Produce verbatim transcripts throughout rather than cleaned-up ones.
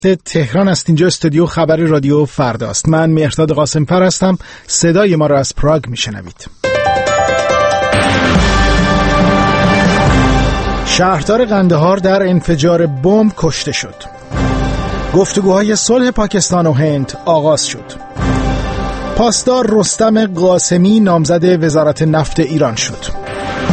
تهران است. اینجا استودیو خبر رادیو فرداست. من مهرداد قاسم‌فر هستم. صدای ما را از پراگ میشنوید. شهردار قندهار در انفجار بمب کشته شد. گفتگوهای صلح پاکستان و هند آغاز شد. پاسدار رستم قاسمی نامزد وزارت نفت ایران شد.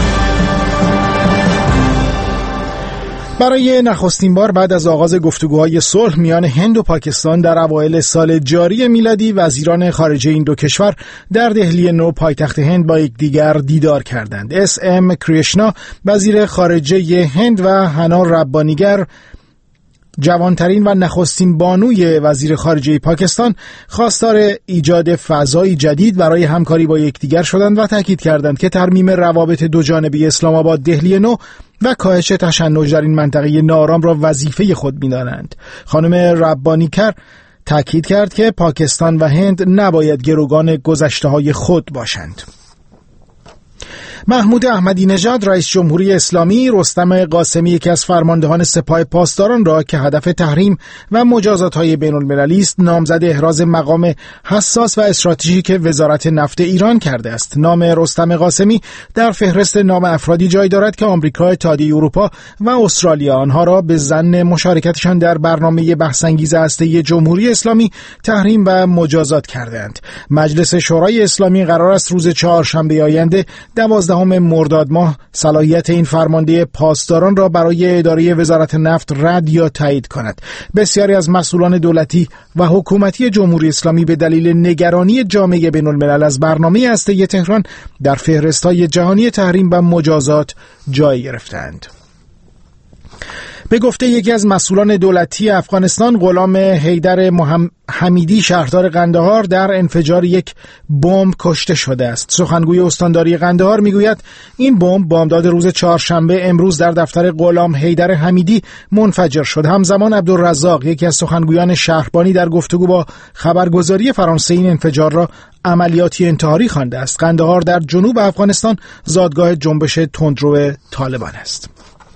برای نخستین بار بعد از آغاز گفتگوهای صلح میان هند و پاکستان در اوایل سال جاری میلادی وزیران خارجه این دو کشور در دهلی نو پایتخت هند با یکدیگر دیدار کردند. اس ام کریشنا وزیر خارجه هند و حنا ربانیگر جوانترین و نخستین بانوی وزیر خارجه پاکستان خواستار ایجاد فضایی جدید برای همکاری با یکدیگر شدند و تاکید کردند که ترمیم روابط دوجانبه اسلام آباد دهلی نو و کاهش تشنج در این منطقه ناآرام را وظیفه خود می‌دانند. خانم ربانیکر تاکید کرد که پاکستان و هند نباید گروگان گذشته‌های خود باشند. محمود احمدی نژاد رئیس جمهوری اسلامی رستم قاسمی یکی از فرماندهان سپاه پاسداران را که هدف تحریم و مجازات‌های بین‌المللی است نامزد احراز مقام حساس و استراتژیک وزارت نفت ایران کرده است. نام رستم قاسمی در فهرست نام افرادی جای دارد که آمریکا، اتحادیه اروپا و استرالیا آنها را به ظن مشارکتشان در برنامه بحث‌انگیز هسته‌ای جمهوری اسلامی تحریم و مجازات کردند. مجلس شورای اسلامی قرار است روز چهارشنبه آینده دوازدهم مرداد ماه صلاحیت این فرمانده پاسداران را برای اداره وزارت نفت رد یا تایید کند. بسیاری از مسئولان دولتی و حکومتی جمهوری اسلامی به دلیل نگرانی جامعه بین‌الملل از برنامه هسته‌ای تهران در فهرست‌های جهانی تحریم و مجازات جای گرفتند. به گفته یکی از مسئولان دولتی افغانستان، غلام حیدر حمیدی شهردار قندهار در انفجار یک بمب کشته شده است. سخنگوی استانداری قندهار میگوید این بمب بامداد روز چهارشنبه امروز در دفتر غلام حیدر حمیدی منفجر شد. همزمان عبدالرزاق یکی از سخنگویان شهربانی در گفتگو با خبرگزاری فرانسه این انفجار را عملیاتی انتحاری خوانده است. قندهار در جنوب افغانستان زادگاه جنبش تندرو طالبان است.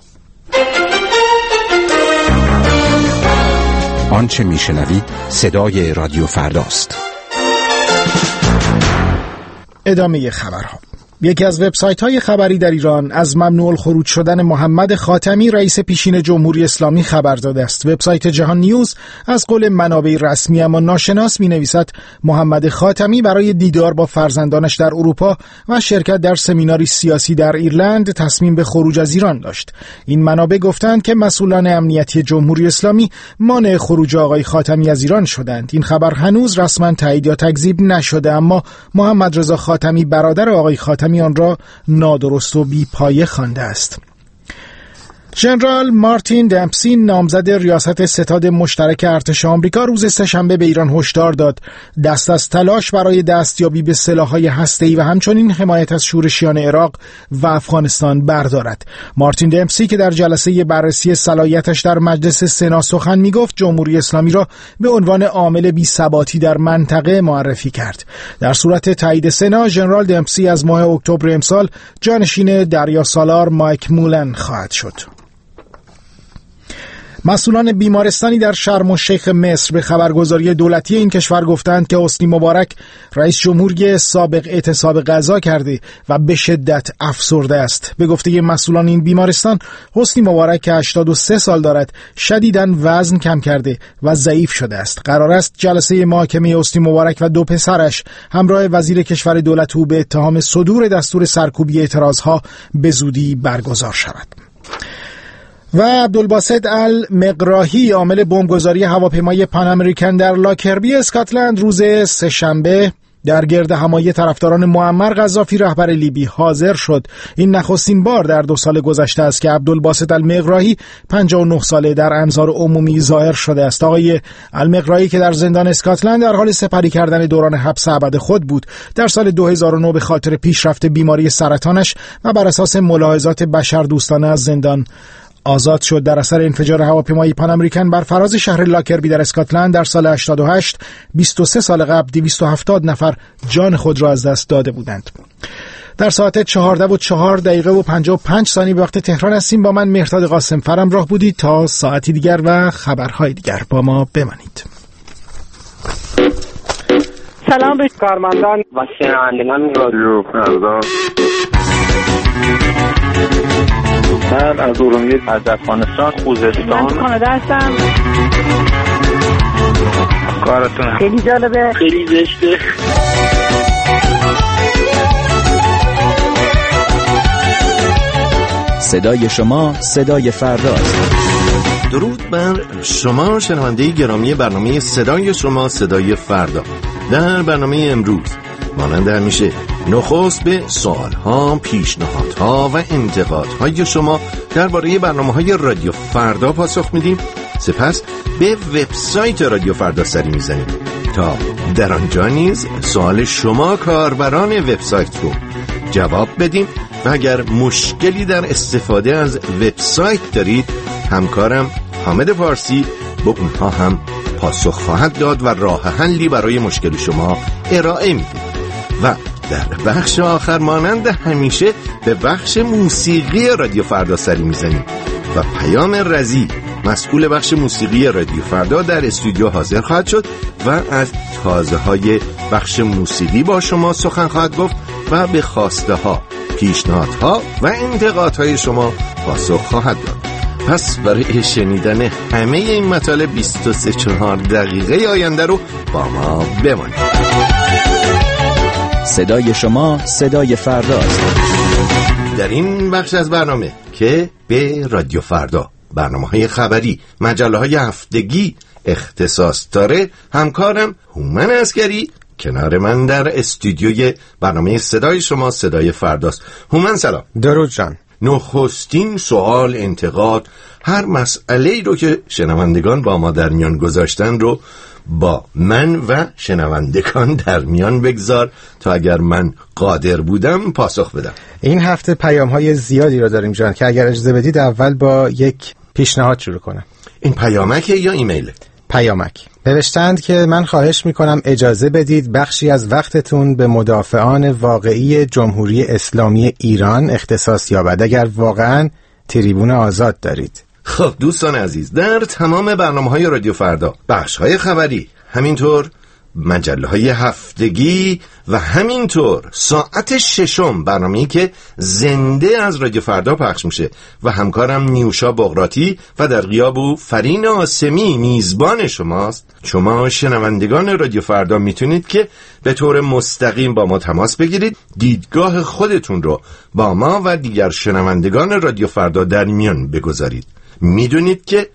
آنچه میشنوید صدای رادیو فرداست. ادامه خبرها. یکی از وبسایت‌های خبری در ایران از ممنوع الخروج شدن محمد خاتمی رئیس پیشین جمهوری اسلامی خبر داده است. وبسایت جهان نیوز از قول منابع رسمی اما ناشناس می‌نویسد محمد خاتمی برای دیدار با فرزندانش در اروپا و شرکت در سمیناری سیاسی در ایرلند تصمیم به خروج از ایران داشت. این منابع گفتند که مسئولان امنیتی جمهوری اسلامی مانع خروج آقای خاتمی از ایران شدند. این خبر هنوز رسما تایید یا تکذیب نشده، اما محمد رضا خاتمی برادر آقای خاتمی آن را نادرست و بی پایه خوانده است. ژنرال مارتین دمپسی نامزد ریاست ستاد مشترک ارتش آمریکا روز سه‌شنبه به ایران هشدار داد دست از تلاش برای دستیابی به سلاح‌های هسته‌ای و همچنین حمایت از شورشیان عراق و افغانستان بردارد. مارتین دمپسی که در جلسه بررسی صلاحیتش در مجلس سنا سخن می‌گفت، جمهوری اسلامی را به عنوان عامل بی‌ثباتی در منطقه معرفی کرد. در صورت تایید سنا، ژنرال دمپسی از ماه اکتبر امسال جانشین دریا سالار مایک مولن خواهد شد. مسئولان بیمارستانی در شرم الشیخ مصر به خبرگزاری دولتی این کشور گفتند که حسنی مبارک رئیس جمهوری سابق اعتصاب غذا کرده و به شدت افسرده است. به گفته مسئولان این بیمارستان، حسنی مبارک که هشتاد و سه سال دارد شدیداً وزن کم کرده و ضعیف شده است. قرار است جلسه محاکمه حسنی مبارک و دو پسرش همراه وزیر کشور دولت او به اتهام صدور دستور سرکوبی اعتراضها به زودی برگزار شود. و عبدالباسط المقراهی عامل بمبگذاری هواپیمای پان امریکن در لاکربی اسکاتلند روز سه‌شنبه در گرد همایی طرفداران معمر قذافی رهبر لیبی حاضر شد. این نخستین بار در دو سال گذشته است که عبدالباسط المقراهی پنجاه و نه ساله در انظار عمومی ظاهر شده است. آقای المقراهی که در زندان اسکاتلند در حال سپری کردن دوران حبس ابد خود بود، در سال دو هزار و نه به خاطر پیشرفت بیماری سرطانش و بر اساس ملاحظات بشردوستانه از زندان آزاد شد. در اثر انفجار هواپیمای پان امریکن بر فراز شهر لاکربی در اسکاتلند در سال هشتاد و هشت، بیست و سه سال قبل دویست و هفتاد نفر جان خود را از دست داده بودند. در ساعت چهارده و چهار دقیقه و پنجاه و پنج ثانیه به وقت تهران هستیم. با من مهرداد قاسم فرم راه بودید تا ساعتی دیگر و خبرهای دیگر با ما بمانید. سلام به کارمندان و شنوندگان رادیو فردا. من از ارومیه از افغانستان خوزستان من کانادا هستم. کارتون خیلی جالبه، خیلی زشته. صدای شما صدای فرداست. درود بر شما شنونده گرامی برنامه صدای شما صدای فردا. در برنامه امروز مانند همیشه نخست به سوالها، پیشنهادها و انتقادهای شما درباره برنامه‌های رادیو فردا پاسخ میدیم. سپس به وبسایت رادیو فردا سری میزنیم تا در آنجا نیز سوال شما کاربران وبسایت رو جواب بدیم و اگر مشکلی در استفاده از وبسایت دارید همکارم حامد فارسی به اونها هم پاسخ خواهد داد و راه حلی برای مشکل شما ارائه میده. و در بخش آخر مانند همیشه به بخش موسیقی رادیو فردا سری میزنیم و پیام رضی مسئول بخش موسیقی رادیو فردا در استودیو حاضر خواهد شد و از تازه های بخش موسیقی با شما سخن خواهد گفت و به خواسته ها، پیشنهادها و انتقادهای شما پاسخ خواهد داد. پس برای شنیدن همه این مطالب بیست و سه چهار دقیقه آینده رو با ما بمانید. صدای شما صدای فرداست. در این بخش از برنامه که به رادیو فردا، برنامه‌های خبری، مجله‌های هفتگی اختصاص داره، همکارم هومن عسگری کنار من در استودیوی برنامه صدای شما صدای فرداست. هومن سلام. درود جان. نخستین سوال، انتقاد، هر مسئله‌ای رو که شنوندگان با ما در میان گذاشتن رو با من و شنوندگان در میان بگذار تا اگر من قادر بودم پاسخ بدم. این هفته پیام‌های زیادی رو داریم جان که اگر اجازه بدید اول با یک پیشنهاد شروع کنم. این پیامکه یا ایمیله؟ پیامک. نوشتند که من خواهش میکنم اجازه بدید بخشی از وقتتون به مدافعان واقعی جمهوری اسلامی ایران اختصاص یابد اگر واقعاً تریبون آزاد دارید. خب دوستان عزیز، در تمام برنامه‌های رادیو فردا، بخش‌های خبری، همینطور مجله‌های هفتگی و همینطور ساعت ششم برنامه‌ای که زنده از رادیو فردا پخش میشه و همکارم نیوشا بغراتی و در غیاب او فرین آسمی میزبان شماست، شما شنوندگان رادیو فردا میتونید که به طور مستقیم با ما تماس بگیرید، دیدگاه خودتون رو با ما و دیگر شنوندگان رادیو فردا در میان بگذارید. میدونید که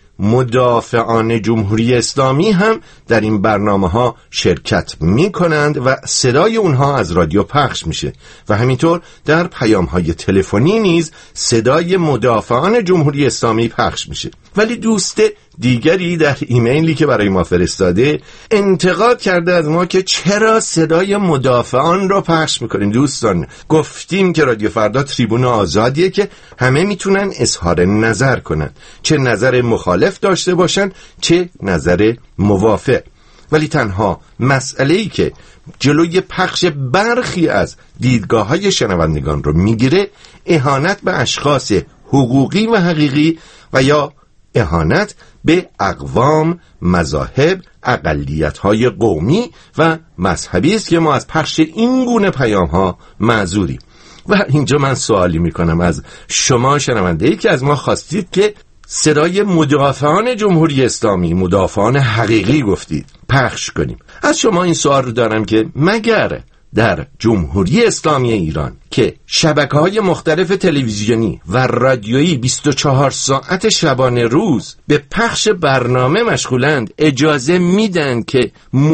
مدافعان جمهوری اسلامی هم در این برنامه ها شرکت می کنند و صدای اونها از رادیو پخش میشه و همینطور در پیام های تلفنی نیز صدای مدافعان جمهوری اسلامی پخش میشه. ولی دوست دیگری در ایمیلی که برای ما فرستاده انتقاد کرده از ما که چرا صدای مدافعان رو پخش میکنیم. دوستان گفتیم که رادیو فردا تریبون آزادیه که همه میتونن اظهار نظر کنن، چه نظر مخالف داشته باشن چه نظر موافق، ولی تنها مسئله‌ای که جلوی پخش برخی از دیدگاه‌های شنوندگان رو میگیره اهانت به اشخاص حقوقی و حقیقی و یا اهانت به اقوام، مذاهب، اقلیت‌های قومی و مذهبی است که ما از پخش این گونه پیام‌ها معذوریم. و اینجا من سوالی میکنم از شما شنونده‌ای که از ما خواستید که صدای مدافعان جمهوری اسلامی، مدافعان حقیقی گفتید، پخش کنیم. از شما این سوال رو دارم که مگر در جمهوری اسلامی ایران که شبکه‌های مختلف تلویزیونی و رادیویی بیست و چهار ساعت شبانه روز به پخش برنامه مشغولند، اجازه میدن که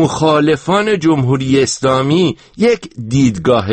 مخالفان جمهوری اسلامی یک دیدگاه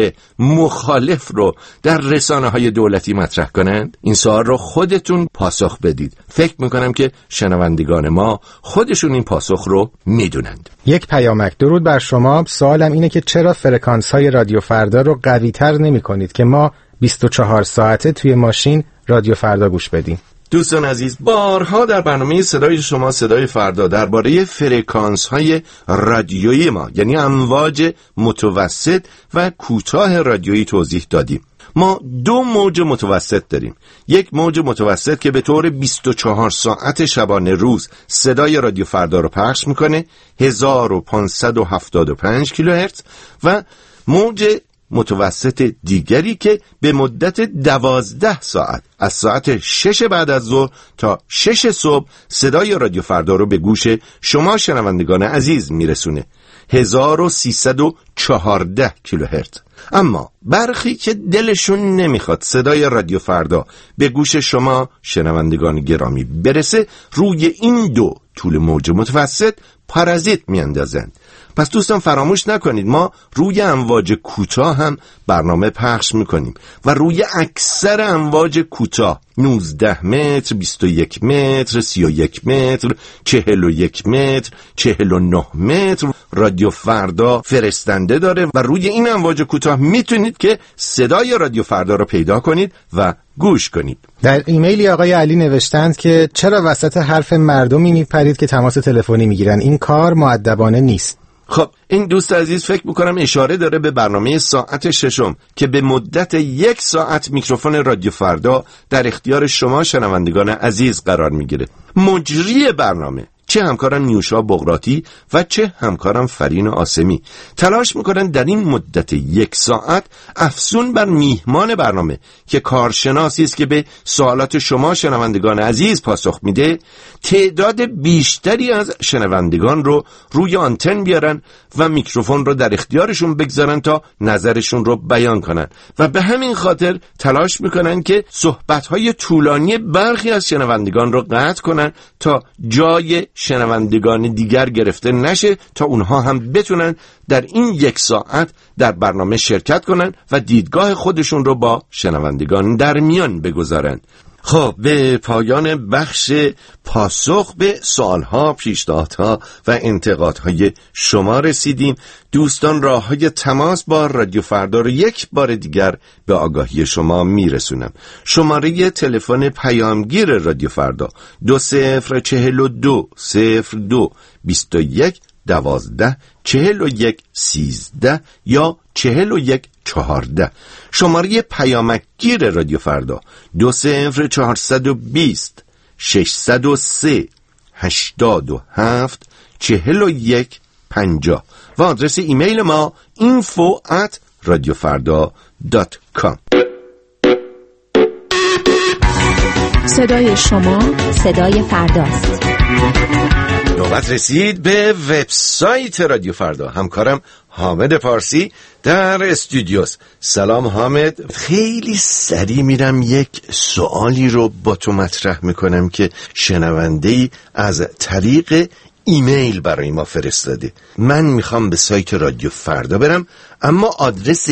مخالف رو در رسانه‌های دولتی مطرح کنند؟ این سوال رو خودتون پاسخ بدید. فکر میکنم که شنوندگان ما خودشون این پاسخ رو میدونند. یک پیامک. درود بر شما. سوالم اینه که چرا فرکانس های رادیو فردا رو قوی تر نمی کنید که ما بیست و چهار ساعته توی ماشین رادیو فردا گوش بدیم؟ دوستان عزیز، بارها در برنامه صدای شما صدای فردا درباره فرکانس های رادیویی ما، یعنی امواج متوسط و کوتاه رادیویی توضیح دادیم. ما دو موج متوسط داریم. یک موج متوسط که به طور بیست و چهار ساعت شبانه روز صدای رادیو فردا رو پخش میکنه، هزار و پانصد و هفتاد و پنج کیلوهرتز، و موج متوسط دیگری که به مدت دوازده ساعت از ساعت شش بعد از ظهر تا شش صبح صدای رادیو فردا رو به گوش شما شنوندگان عزیز میرسونه، هزار و سیصد و چهارده کیلوهرتز. اما برخی که دلشون نمیخواد صدای رادیو فردا به گوش شما شنوندگان گرامی برسه، روی این دو طول موج متوسط پارازیت میاندازند. پس دوستان فراموش نکنید ما روی امواج کوتاه هم برنامه پخش میکنیم و روی اکثر امواج کوتاه نوزده متر، بیست و یک متر، سی و یک متر، چهل و یک متر، چهل و نه متر رادیو فردا فرستنده داره و روی این امواج کوتاه میتونید که صدای رادیو فردا رو پیدا کنید و گوش کنید. در ایمیلی آقای علی نوشتند که چرا وسط حرف مردمی میپرید که تماس تلفنی میگیرن؟ این کار مؤدبانه نیست. خب این دوست عزیز فکر میکنم اشاره داره به برنامه ساعت ششم که به مدت یک ساعت میکروفون رادیو فردا در اختیار شما شنوندگان عزیز قرار میگیره. مجری برنامه، چه همکارم نیوشا بغراتی و چه همکارم فرین آسمی، تلاش میکنن در این مدت یک ساعت افزون بر میهمان برنامه که کارشناسی است که به سوالات شما شنوندگان عزیز پاسخ میده، تعداد بیشتری از شنوندگان رو روی آنتن بیارن و میکروفون رو در اختیارشون بگذارن تا نظرشون رو بیان کنن و به همین خاطر تلاش میکنن که صحبت‌های طولانی برخی از شنوندگان رو قطع کنن تا جای شنوندگان دیگر گرفته نشه، تا اونها هم بتونن در این یک ساعت در برنامه شرکت کنن و دیدگاه خودشون رو با شنوندگان در میان بگذارن. خب به پایان بخش پاسخ به سوالها، پیشنهادها و انتقادهای شما رسیدیم. دوستان راههای تماس با رادیو فردا رو یک بار دیگر به آگاهی شما میرسونم. شماره تلفن پیامگیر رادیو فردا دو صفر چهل و دو صفر دو بیست و یک دوازده چهل و یک سیزده یا چهل و یک چهارده. شماره پیامکگیر رادیو فردا دو صفر چهارصد و بیست ششصد و سه هشتاد و هفت چهل و یک پنجاه و آدرس ایمیل ما اینفو ات رادیو فردا دات کام. صدای شما صدای فرداست. نوبت رسید به وبسایت رادیو فردا. همکارم حامد پارسی در استودیوس. سلام حامد. خیلی سریع میرم یک سوالی رو با تو مطرح میکنم که شنونده‌ای از طریق ایمیل برای ما فرستاده. من میخوام به سایت رادیو فردا برم اما آدرس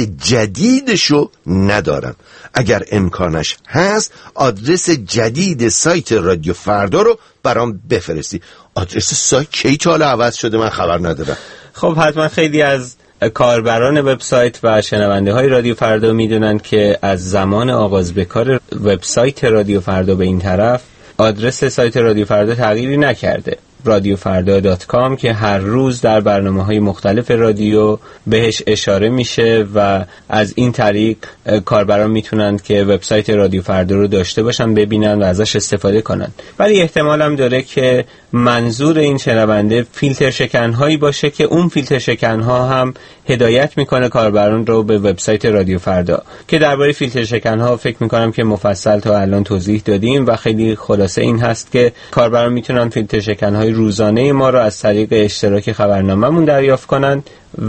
جدیدشو ندارم. اگر امکانش هست آدرس جدید سایت رادیو فردا رو برام بفرستی. آدرس سایت کی تا حالا عوض شده من خبر ندارم. خب حتما خیلی از کاربران وبسایت و شنونده های رادیو فردا میدونن که از زمان آغاز به کار وبسایت رادیو فردا به این طرف آدرس سایت رادیو فردا تغییری نکرده. رادیو فردا دات کام که هر روز در برنامه‌های مختلف رادیو بهش اشاره میشه و از این طریق کاربران میتونن که وبسایت رادیو فردا رو داشته باشن، ببینن و ازش استفاده کنن. ولی احتمال هم داره که منظور این شنونده فیلتر شکن‌هایی باشه که اون فیلتر شکن‌ها هم هدایت میکنه کاربران رو به وبسایت رادیو فردا، که درباره فیلتر شکن‌ها فکر میکنم که مفصل تا الان توضیح دادیم و خیلی خلاصه این هست که کاربران میتونن فیلتر شکن‌های روزانه ما رو از طریق اشتراک خبرنامه‌مون دریافت کنن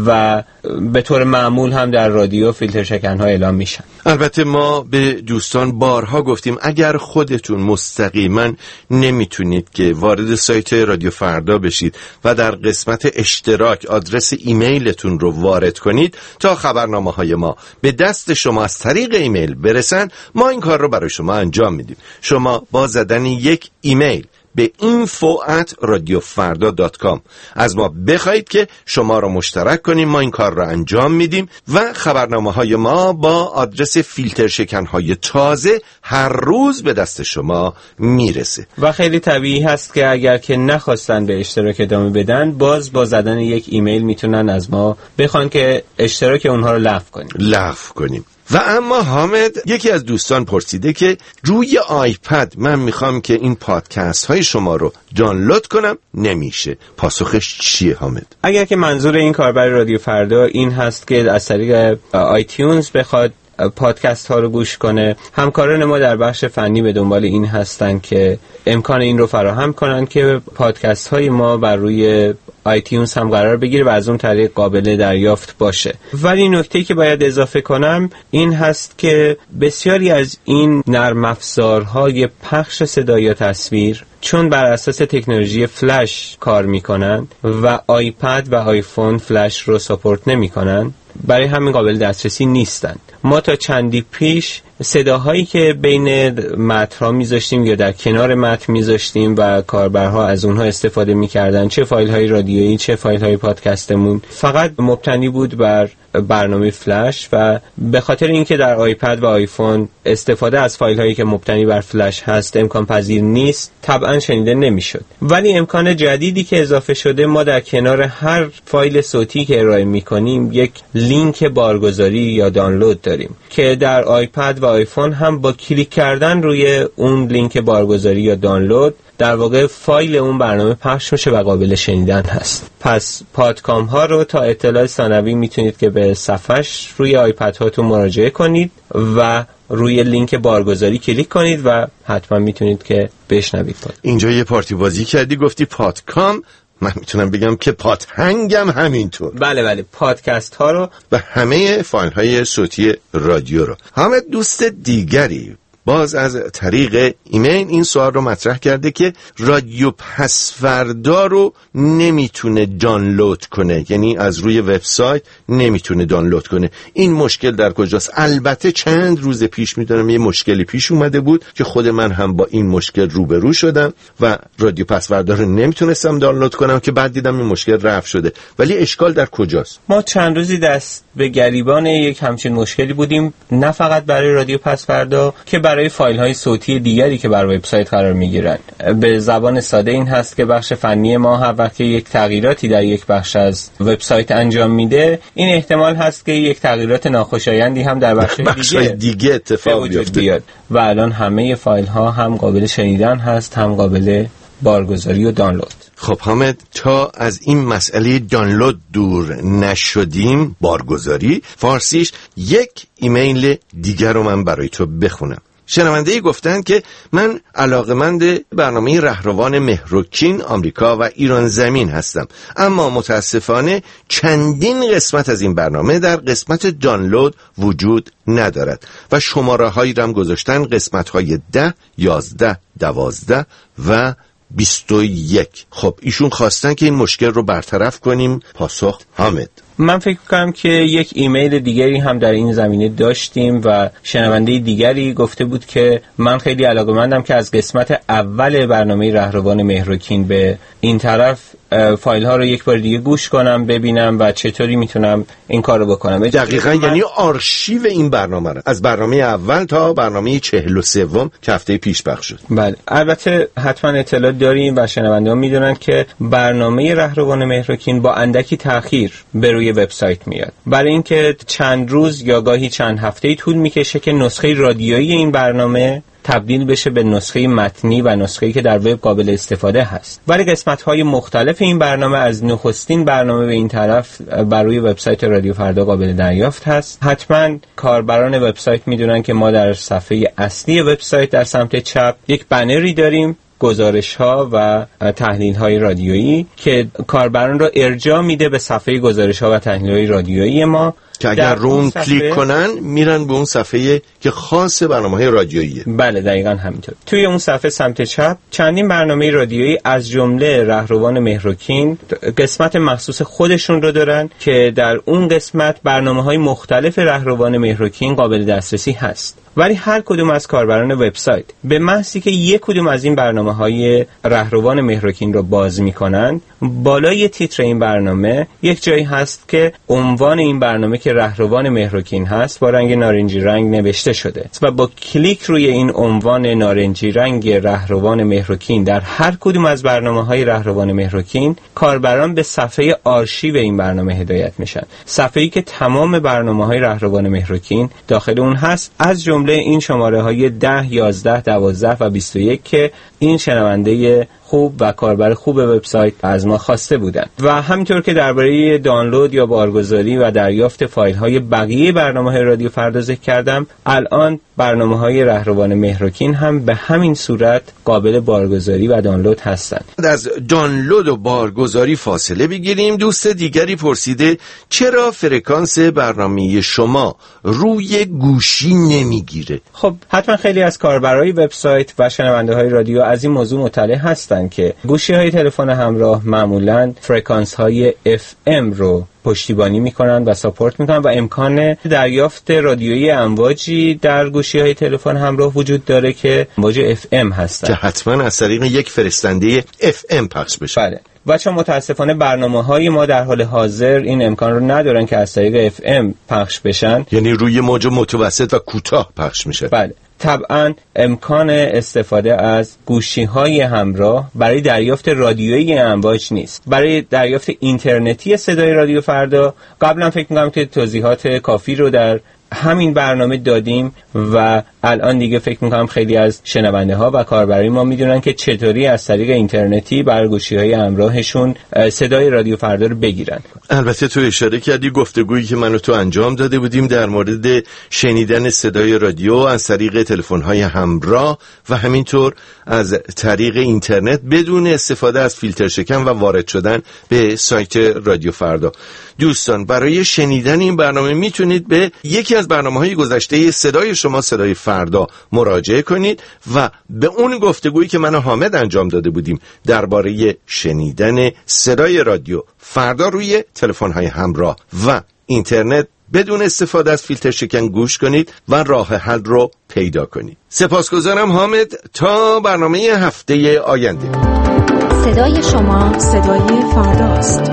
و به طور معمول هم در رادیو فیلتر شکن‌ها اعلام میشن. البته ما به دوستان بارها گفتیم اگر خودتون مستقیما نمیتونید که وارد سایت رادیو فردا بشید و در قسمت اشتراک آدرس ایمیلتون رو وارد کنید تا خبرنامه‌های ما به دست شما از طریق ایمیل برسن، ما این کار رو برای شما انجام میدیم. شما با زدن یک ایمیل به اینفو ات رادیو فردا دات کام از ما بخواید که شما رو مشترک کنیم، ما این کار رو انجام میدیم و خبرنامه های ما با آدرس فیلتر شکن های تازه هر روز به دست شما میرسه. و خیلی طبیعی هست که اگر که نخواستن به اشتراک ادامه بدن، باز با زدن یک ایمیل میتونن از ما بخوان که اشتراک اونها رو لغو کنیم. لغو کنیم. و اما حامد، یکی از دوستان پرسیده که روی آیپد من میخوام که این پادکست های شما رو دانلود کنم، نمیشه. پاسخش چیه حامد؟ اگر که منظور این کاربر رادیو فردا این هست که از طریق آیتیونز بخواد پادکست ها رو گوش کنه، همکاران ما در بخش فنی به دنبال این هستن که امکان این رو فراهم کنن که پادکست های ما بر روی آیتیونز هم قرار بگیره و از اون طریق قابل دریافت باشه. ولی نکته‌ای که باید اضافه کنم این هست که بسیاری از این نرم افزارهای پخش صدا یا تصویر چون بر اساس تکنولوژی فلش کار میکنن و آیپد و آیفون فلش رو ساپورت نمیکنن، برای همین قابل دسترسی نیستن. ما تا چندی پیش صداهایی که بین متن‌ها میذاشتیم یا در کنار متن میذاشتیم و کاربرها از اونها استفاده میکردن، چه فایل‌های رادیویی چه فایل‌های پادکستمون، فقط مبتنی بود بر برنامه فلش و به خاطر اینکه در آیپد و آیفون استفاده از فایل‌هایی که مبتنی بر فلش هست امکان پذیر نیست، طبعا شنیده نمیشد. ولی امکان جدیدی که اضافه شده، ما در کنار هر فایل صوتی که ارائه میکنیم یک لینک بارگذاری یا دانلود داریم که در آیپد و آیفون هم با کلیک کردن روی اون لینک بارگذاری یا دانلود در واقع فایل اون برنامه پخش میشه و قابل شنیدن هست. پس پادکام ها رو تا اطلاع ثانوی میتونید که به صفحش روی آیپد هاتون مراجعه کنید و روی لینک بارگذاری کلیک کنید و حتما میتونید که بشنوید. اینجا یه پارتی بازی کردی، گفتی پادکام، من میتونم بگم که پادهنگم همینطور. بله بله، پادکست ها رو و همه فایل های صوتی رادیو رو. حامد دوست دیگری باز از طریق ایمیل این سوال رو مطرح کرده که رادیو پسوردا رو نمیتونه دانلود کنه، یعنی از روی وبسایت نمیتونه دانلود کنه. این مشکل در کجاست؟ البته چند روز پیش میدونم یه مشکلی پیش اومده بود که خود من هم با این مشکل روبرو شدم و رادیو پسوردا رو نمیتونستم دانلود کنم که بعد دیدم این مشکل رفع شده. ولی اشکال در کجاست؟ ما چند روزی دست به گریبان یک همچین مشکلی بودیم، نه فقط برای رادیو پسوردا که برای فایل‌های صوتی دیگری که بر وبسایت قرار می‌گیرند. به زبان ساده این هست که بخش فنی ما هر وقت یک تغییراتی در یک بخش از وبسایت انجام میده، این احتمال هست که یک تغییرات ناخوشایندی هم در بخش دیگه, دیگه اتفاق بیفته و الان همه فایل‌ها هم قابل شنیدن هست، هم قابل بارگذاری و دانلود. خب حامد، تا از این مسئله دانلود دور نشدیم، بارگذاری فارسیش، یک ایمیل دیگر رو من برای تو بخونم. شنونده‌ای گفتن که من علاقه‌مند برنامه رهروان مهرکین آمریکا و ایران زمین هستم، اما متاسفانه چندین قسمت از این برنامه در قسمت دانلود وجود ندارد و شماره‌هایی را هم گذاشتن، قسمت‌های ده، یازده، دوازده و بیست و یک. خب ایشون خواستن که این مشکل رو برطرف کنیم. پاسخ حامد: من فکر کنم که یک ایمیل دیگری هم در این زمینه داشتیم و شنونده دیگری گفته بود که من خیلی علاقه‌مندم که از قسمت اول برنامه رهروان مهرکین به این طرف فایل ها رو یک بار دیگه گوش کنم، ببینم و چطوری میتونم این کار رو بکنم. دقیقاً من... یعنی آرشیو این برنامه رو از برنامه اول تا برنامه چهل و سوم که هفته پیش پخش شد. بله، البته حتما اطلاع داریم و شنونده ها میدونن که برنامه رهروان مهرکین با اندکی تأخیر به روی وبسایت میاد، برای اینکه چند روز یا گاهی چند هفته‌ای طول میکشه که نسخه رادیویی این برنامه تبدیل بشه به نسخه متنی و نسخه‌ای که در وب قابل استفاده هست. ولی قسمت‌های مختلف این برنامه از نخستین برنامه به این طرف بر روی وبسایت رادیو فردا قابل دریافت هست. حتما کاربران وبسایت میدونن که ما در صفحه اصلی وبسایت در سمت چپ یک بنری داریم، گزارش‌ها و تحلیل‌های رادیویی که کاربران را ارجاع میده به صفحه گزارش‌ها و تحلیل‌های رادیویی ما که اگر رو اون کلیک کنن میرن به اون صفحه که خاص برنامه‌های رادیوییه. بله دقیقاً همینطور. توی اون صفحه سمت چپ چندین برنامه رادیویی از جمله رهروان مهرکین قسمت مخصوص خودشون رو دارن که در اون قسمت برنامه‌های مختلف رهروان مهرکین قابل دسترسی هست. ولی هر کدوم از کاربران وبسایت به محضی که یک کدوم از این برنامه‌های رهروان مهرکین رو باز می‌کنند، بالای تیتر این برنامه یک جایی هست که عنوان این برنامه که رهروان مهرکین هست با رنگ نارنجی رنگ نوشته شده و با کلیک روی این عنوان نارنجی رنگ رهروان مهرکین در هر کدوم از برنامه‌های رهروان مهرکین، کاربران به صفحه آرشیو این برنامه هدایت میشن. صفحه‌ای که تمام برنامه‌های رهروان مهرکین داخل اون هست، از جمله این شماره‌های ده، یازده، دوازده و بیست و یک که این شنونده خوب و کاربر خوب وبسایت از ما خواسته بودن. و همینطور که درباره دانلود یا بارگذاری و دریافت فایل‌های بقیه برنامه‌های رادیو فردا ذکر کردم، الان برنامه‌های رهروان مهرکین هم به همین صورت قابل بارگذاری و دانلود هستند. از دانلود و بارگذاری فاصله بگیریم. دوست دیگری پرسیده چرا فرکانس برنامه شما روی گوشی نمیگیره؟ خب حتما خیلی از کاربرای وبسایت و شنونده‌های رادیو از این موضوع مطلع هستن که گوشی‌های تلفن همراه معمولاً فرکانس‌های اف ام رو پشتیبانی میکنن و ساپورت میکنن و امکان دریافت رادیویی امواجی در گوشی‌های تلفن همراه وجود داره که امواج اف ام هستن که حتما از طریق یک فرستنده اف ام پخش بشه. بله. و چون متاسفانه برنامه‌های ما در حال حاضر این امکان رو ندارن که از طریق اف ام پخش بشن، یعنی روی موج متوسط و کوتاه پخش میشه. بله. طبعا امکان استفاده از گوشی‌های همراه برای دریافت رادیویی امواج نیست. برای دریافت اینترنتی صدای رادیو فردا قبلا فکر می‌کنم که توضیحات کافی رو در همین برنامه دادیم و الان دیگه فکر میکنم خیلی از شنونده ها و کاربرای ما میدونن که چطوری از طریق اینترنتی بر گوشی‌های همراهشون صدای رادیو فردا رو بگیرن. البته تو اشاره کردی گفتگویی که من و تو انجام داده بودیم در مورد شنیدن صدای رادیو از طریق تلفن‌های همراه و همینطور از طریق اینترنت بدون استفاده از فیلتر شکن و وارد شدن به سایت رادیو فردا. دوستان برای شنیدن این برنامه میتونید به یکی از برنامه‌های گذشته صدای شما صدای فردا مراجعه کنید و به اون گفتگویی که من و حامد انجام داده بودیم درباره شنیدن صدای رادیو فردا روی تلفن‌های همراه و اینترنت بدون استفاده از فیلتر شکن گوش کنید و راه حل رو پیدا کنید. سپاسگزارم حامد. تا برنامه هفته آینده. صدای شما صدای فرداست.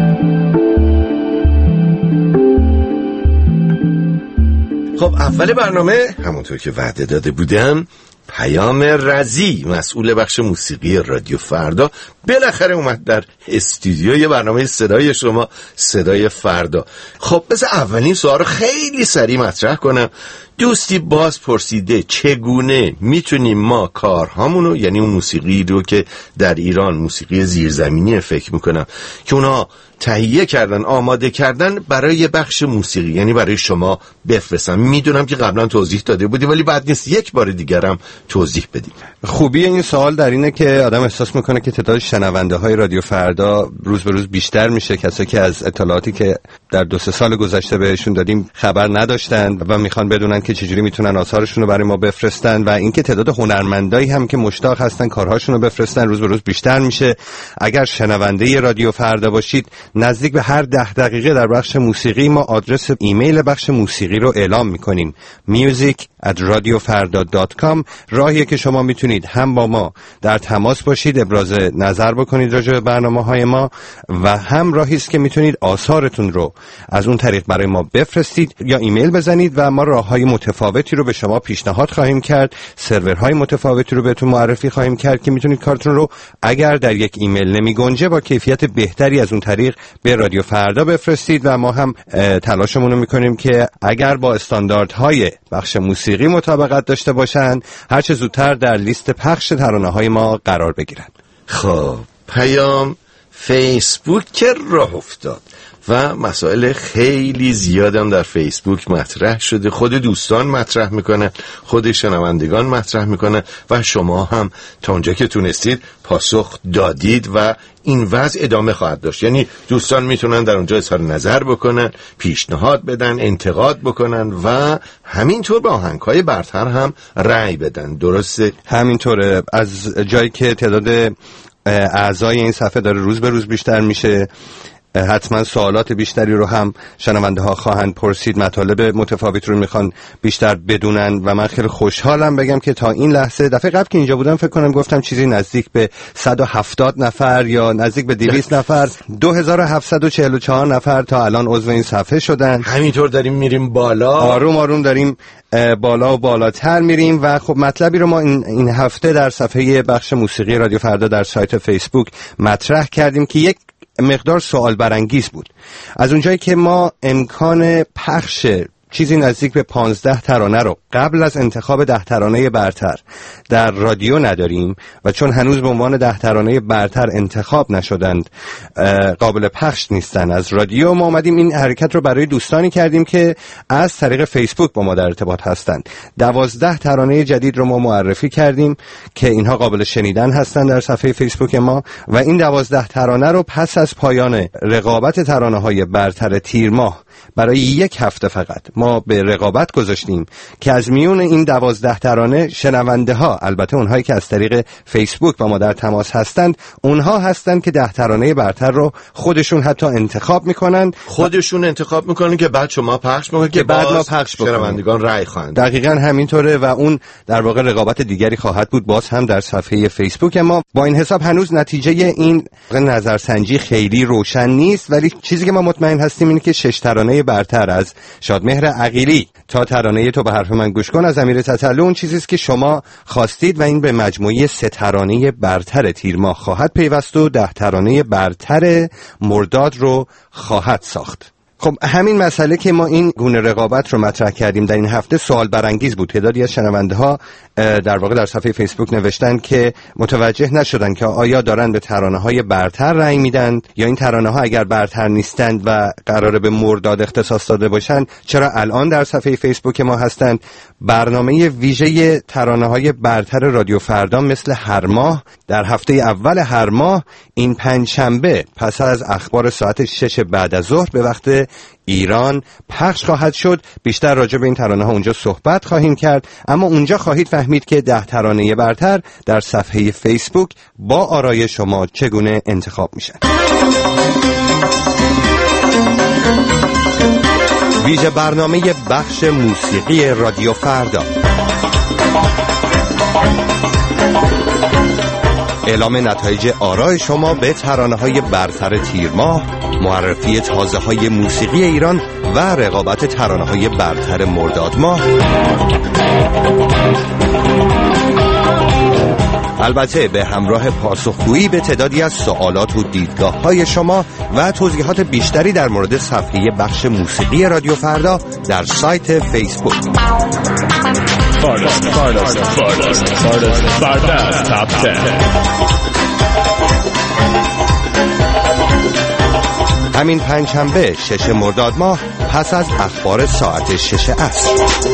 خب اول برنامه همونطور که وعده داده بودم پیام رضی مسئول بخش موسیقی رادیو فردا بالاخره اومد در استودیوی برنامه صدای شما صدای فردا. خب بذار اولین سوال رو خیلی سریع مطرح کنم. دوستی باز پرسیده چگونه میتونیم ما کارهامونو، یعنی اون موسیقی رو که در ایران موسیقی زیرزمینی فکر میکنم که اونا تهیه کردن آماده کردن برای بخش موسیقی، یعنی برای شما بفرستم. میدونم که قبلا توضیح داده بودی ولی بعد نیست یک بار دیگرم توضیح بدیم. خوبی این سوال در اینه که آدم احساس میکنه که تعداد شنونده های رادیو فردا روز به روز بیشتر میشه. کسایی که از اطلاعاتی که در دو سه سال گذشته بهشون دادیم خبر نداشتن و میخوان بدونن که چجوری میتونن آثارشون رو برای ما بفرستن و اینکه تعداد هنرمندایی هم که مشتاق هستن کارهاشون رو بفرستن روز به روز بیشتر میشه. اگر شنونده رادیو فردا باشید نزدیک به هر ده دقیقه در بخش موسیقی ما آدرس ایمیل بخش موسیقی رو اعلام میکنیم music at radiofarda dot com. راهیه که شما میتونید هم با ما در تماس باشید، ابراز نظر بکنید راجع به برنامه‌های ما و هم راهی است که میتونید آثارتون رو از اون طریق برای ما بفرستید یا ایمیل بزنید و ما راههای متفاوتی رو به شما پیشنهاد خواهیم کرد، سرورهای متفاوتی رو بهتون معرفی خواهیم کرد که میتونید کارتون رو اگر در یک ایمیل نمیگنجه با کیفیت بهتری از اون طریق به رادیو فردا بفرستید و ما هم تلاشمون رو میکنیم که اگر با استانداردهای بخش موسیقی مطابقت داشته باشن هر چه زودتر در لیست پخش ترانه‌های ما قرار بگیرن. خب پیام فیسبوک که راه افتاد و مسائل خیلی زیادم در فیسبوک مطرح شده. خود دوستان مطرح میکنن، خود شنوندگان مطرح میکنن و شما هم تا اونجا که تونستید پاسخ دادید و این وضع ادامه خواهد داشت. یعنی دوستان میتونن در اونجا اظهار نظر بکنن، پیشنهاد بدن، انتقاد بکنن و همینطور به آهنگ‌های برتر هم رأی بدن. درسته؟ همینطوره. از جایی که تعداد اعضای این صفحه داره روز به روز بیشتر میشه حتما سوالات بیشتری رو هم شنونده ها خواهند پرسید، مطالب متفاوت رو میخوان بیشتر بدونن و من خیلی خوشحالم بگم که تا این لحظه، دفعه قبل که اینجا بودم فکر کنم گفتم چیزی نزدیک به صد و هفتاد نفر یا نزدیک به دویست نفر، دو هزار و هفتصد و چهل و چهار نفر تا الان عضو این صفحه شدن. همینطور داریم میریم بالا، آروم آروم داریم بالا و بالاتر میریم و خب مطلبی رو ما این, این هفته در صفحه بخش موسیقی رادیو فردا در سایت فیسبوک مطرح کردیم که یک مقدار سوال برانگیز بود. از اونجایی که ما امکان پخش چیزی نزدیک به پانزده ترانه رو قبل از انتخاب ده ترانه برتر در رادیو نداریم و چون هنوز به عنوان ده ترانه برتر انتخاب نشدند، قابل پخش نیستن از رادیو، ما اومدیم این حرکت رو برای دوستانی کردیم که از طریق فیسبوک با ما در ارتباط هستند. دوازده ترانه جدید رو ما معرفی کردیم که اینها قابل شنیدن هستند در صفحه فیسبوک ما و این دوازده ترانه رو پس از پایان رقابت ترانه های برتر تیر ماه برای یک هفته فقط ما به رقابت گذاشتیم که از میون این دوازده ترانه شنونده ها، البته اونهایی که از طریق فیسبوک با ما در تماس هستند، اونها هستند که ده ترانه برتر رو خودشون حتی انتخاب میکنن، خودشون انتخاب میکنن که بعد شما پخش میکنن که بعد ما پخش بکنیم، شنوندگان رأی خواهند. دقیقاً همینطوره و اون در واقع رقابت دیگری خواهد بود باز هم در صفحه فیسبوک ما. با این حساب هنوز نتیجه این نظرسنجی خیلی روشن نیست، ولی چیزی که ما مطمئن هستیم اینه که شش ترانه برتر از شادمهر عقیلی تا ترانه تو به حرف من گوش کن از امیر تتلو اون چیزیست که شما خواستید و این به مجموعه سه ترانه برتر تیر ماه خواهد پیوست و ده ترانه برتر مرداد رو خواهد ساخت. خب همین مسئله که ما این گونه رقابت رو مطرح کردیم در این هفته سوال برانگیز بود. تعدادی از شنونده ها در واقع در صفحه فیسبوک نوشتن که متوجه نشدن که آیا دارن به ترانه های برتر رأی میدن یا این ترانه ها اگر برتر نیستند و قراره به مرداد اختصاص داده باشن چرا الان در صفحه فیسبوک ما هستند. برنامه ویژه ترانه های برتر رادیو فردا مثل هر ماه در هفته اول هر ماه این پنجشنبه پس از اخبار ساعت شش بعد از ظهر به وقت ایران پخش خواهد شد. بیشتر راجع به این ترانه ها اونجا صحبت خواهیم کرد، اما اونجا خواهید فهمید که ده ترانه برتر در صفحه فیسبوک با آرای شما چگونه انتخاب میشن. ویژه برنامه بخش موسیقی رادیو فردا، اعلام نتایج آرای شما به ترانه‌های برتر تیر ماه، معرفی تازه‌های موسیقی ایران و رقابت ترانه‌های برتر مرداد ماه. البته به همراه پاسخگویی به تعدادی از سوالات و دیدگاه‌های شما و توضیحات بیشتری در مورد صفحه بخش موسیقی رادیو فردا در سایت فیسبوک. Fardas, Fardas, Fardas, Fardas, Fardas, Top ده. همین پنجشنبه شش مرداد ماه پس از اخبار ساعت شش عصر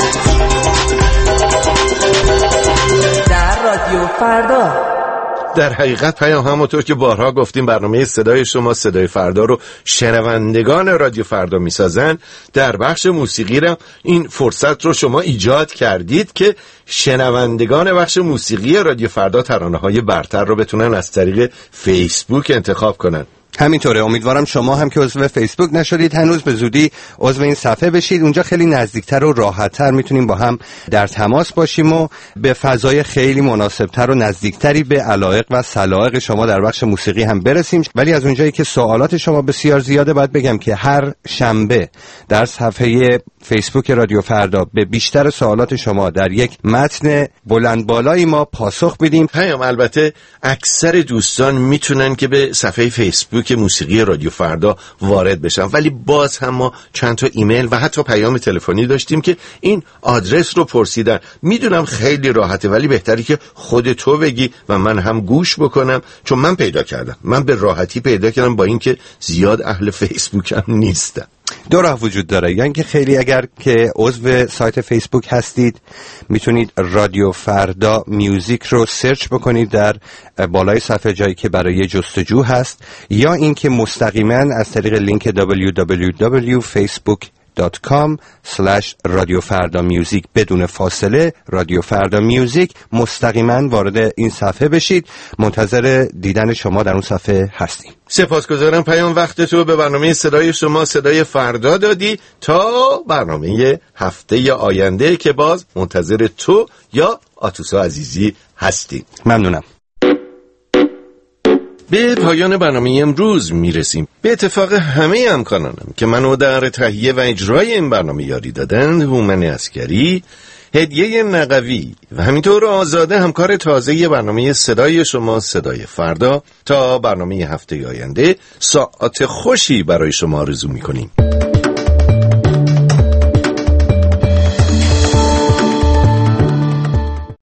در رادیو فردا. در حقیقت پیام همونطور که بارها گفتیم برنامه صدای شما صدای فردا رو شنوندگان رادیو فردا میسازن. در بخش موسیقی را این فرصت رو شما ایجاد کردید که شنوندگان بخش موسیقی رادیو فردا ترانه‌های برتر رو بتونن از طریق فیسبوک انتخاب کنن. همینطوره. امیدوارم شما هم که عضو فیسبوک نشدید هنوز به زودی عضو این صفحه بشید. اونجا خیلی نزدیکتر و راحتتر میتونیم با هم در تماس باشیم و به فضای خیلی مناسبتر و نزدیکتری به علایق و سلایق شما در بخش موسیقی هم برسیم. ولی از اونجایی که سوالات شما بسیار زیاده باید بگم که هر شنبه در صفحه فیسبوک رادیو فردا به بیشتر سوالات شما در یک متن بلند بالایی ما پاسخ بدیم. پیام البته اکثر دوستان میتونن که به صفحه فیسبوک موسیقی رادیو فردا وارد بشن، ولی باز هم ما چند تا ایمیل و حتی پیام تلفنی داشتیم که این آدرس رو پرسیدن. میدونم خیلی راحته ولی بهتری که خود تو بگی و من هم گوش بکنم، چون من پیدا کردم، من به راحتی پیدا کردم با اینکه زیاد اهل فیسبوک هم نیستم. دو راه وجود داره، یعنی که خیلی اگر که عضو سایت فیسبوک هستید میتونید رادیو فردا میوزیک رو سرچ بکنید در بالای صفحه جایی که برای جستجو هست، یا اینکه مستقیما از طریق لینک دبلیو دبلیو دبلیو دات فیسبوک دات کام اسلش رادیو فردا میوزیک بدون فاصله رادیو فردا میوزیک. مستقیما وارد این صفحه بشید. منتظر دیدن شما در اون صفحه هستیم. سپاسگزارم پیام وقت تو به برنامه صدای شما صدای فردا دادی تا برنامه هفته آینده که باز منتظر تو یا آتوسا عزیزی هستیم. ممنونم. به پایان برنامه امروز میرسیم. به اتفاق همه همکارانم که منو در تهیه و اجرای این برنامه یاری دادند، هومن عسکری، هدیه نقوی و همینطور آزاده همکار تازه برنامه صدای شما صدای فردا، تا برنامه هفته آینده ساعت خوشی برای شما آرزو میکنیم.